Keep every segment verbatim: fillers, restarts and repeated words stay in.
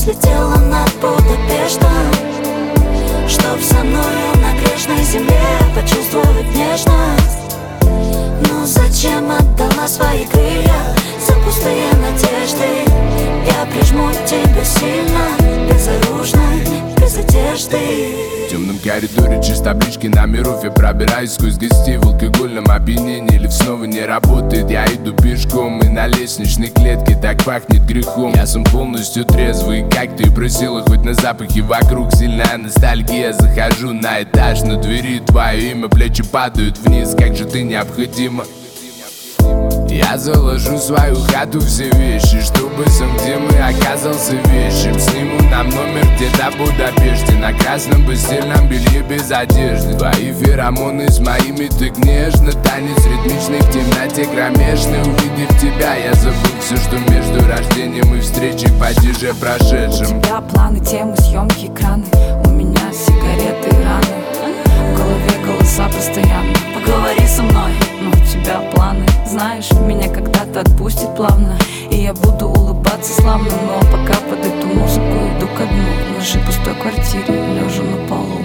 слетела над Будапештом, чтоб со мною на грешной земле почувствовать нежность. Ну зачем отдала свои крылья за пустые надежды? Я прижму тебя сильно, безоружной, без одежды. В темном коридоре через таблички номеров я пробираюсь сквозь гостей в алкогольном опьянении. Лифт снова не работает, я иду пешком, и на лестничной клетке так пахнет грехом. Я сам полностью трезвый, как ты просила, хоть на запахе вокруг сильная ностальгия. Захожу на этаж, на двери твое имя, плечи падают вниз, как же ты необходима. Я заложу свою хату, все вещи, чтобы сам, где мы оказался вещим. Сниму нам номер где-то в Будапеште, на красном постельном белье без одежды. Твои феромоны с моими так нежно, танец ритмичный в темноте кромешной. Увидев тебя, я забыл все, что между рождением и встречей падеже прошедшим. У тебя планы, темы, съемки, экраны, у меня сигареты и раны. В голове голоса постоянно: поговори со мной. Но у тебя планы, знаешь, меня когда-то отпустит плавно, и я буду улыбаться славно. Но пока под эту музыку иду ко дну, в нашей пустой квартире, лежа на полу.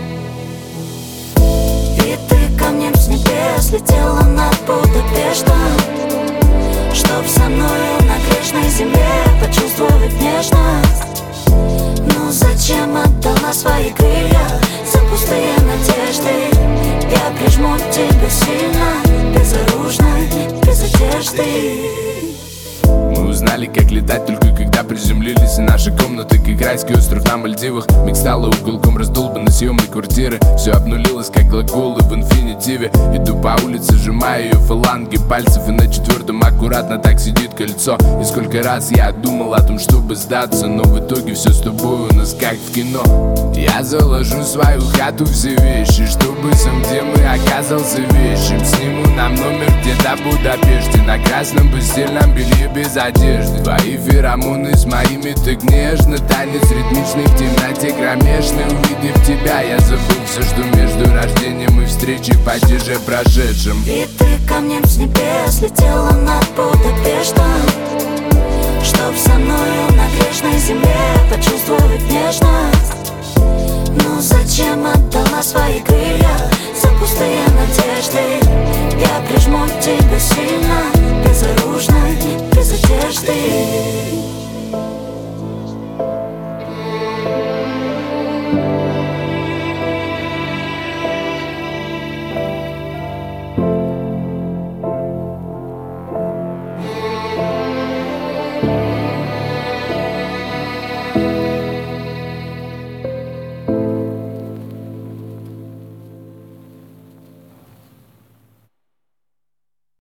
И ты камнем с небес летела над Будапештом, чтоб со мною на грешной земле почувствовать нежность. Ну зачем отдала свои крылья за пустые надежды? Я прижму тебя сильно, безоружной, без одежды. Мы узнали, как летать только когда приземлились, и наши комнаты, как райский остров на Мальдивах. Миг стала уголком раздолбанной съемной квартиры. Все обнулилось, как глаголы в инфинитиве. Иду по улице, сжимаю ее фаланги пальцев, и на четвертом аккуратно так сидит кольцо. И сколько раз я думал о том, чтобы сдаться, но в итоге все с тобой у нас как в кино. Я заложу свою хату, все вещи, чтобы сам, где мы оказался вещим. Сниму нам номер где-то в Будапеште, на красном постельном белье без одежды. Твои феромоны с моими так нежно, танец ритмичный в темноте кромешной. Увидев тебя, я забыл все, что между рождением и встречей падеже прошедшим. И ты камнем с небес летела над Будапештом, чтоб со мною на грешной земле почувствовать нежность. Ну зачем отдала свои крылья за пустые надежды? Я прижму тебя сильно, безоружной, без одежды.